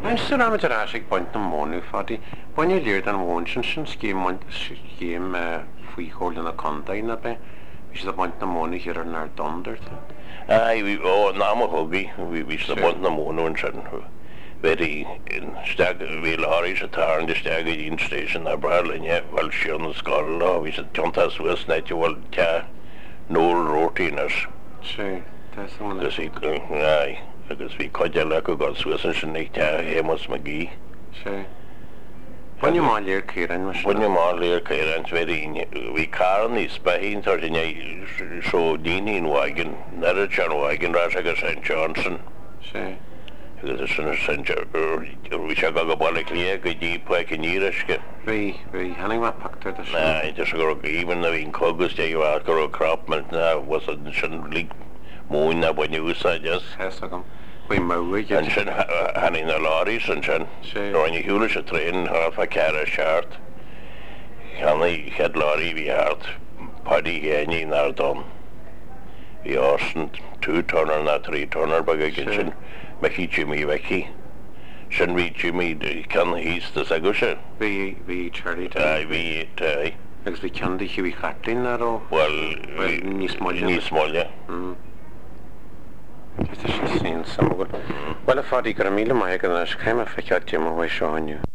Mae'n sy'n am y drasig bwynt na mwyn yw ffodi. Bwynt i lir dan mwyn sy'n sgym ffwychol yn y conda yna be. Fi sydd o bwynt na mwyn i hyr yn ar donder. Na mo hogi, vi sydd o bwynt na mwyn yn sy'n. Very stag vi lari så tar han det stag i din station där bra linje väl sjön skall och vi så tantas west net ju väl ta noll rotiners. Sí, det är som Det sig nej, det vi kan lägga gå så sen inte hemos magi. Sí. Bwynt i mal lir cyran mas. Bwynt i mal lir cyran very vi karn i spahin tar ni så din in wagen när John wagen Rasaga St Johnson. Sí. Det är sån vi ska gå på leklier gdi på ekinireske. Vi hanning var pakter det. Nej, det ska gå even när vi kogus det ju att gå crop men was det sån lik måna på newsa just. Häsagam. Vi mowig. Och sen han in lorry sen då en hjuliga train har för kara chart. Han i had lorry vi har party i Nardon. Vi har sån 2-tonner och 3-tonner bagagen. Maki Jimmy Veki. Sen vi Jimmy kan hista sagusha. Vi Charlie. Vi Agus vi kan det vi chattin där och ni smolja. Det är så synd samma. Well, för det går mil mig kan jag skämma för att jag måste ha